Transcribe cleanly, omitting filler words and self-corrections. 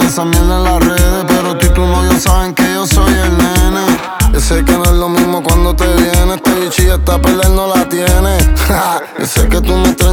esa mierda en las redes, pero tú y tu novio saben que yo soy el nene. Yo sé que no es lo mismo cuando te vienes, este bicho ya está perder, no la tiene. Yo sé que tú me traes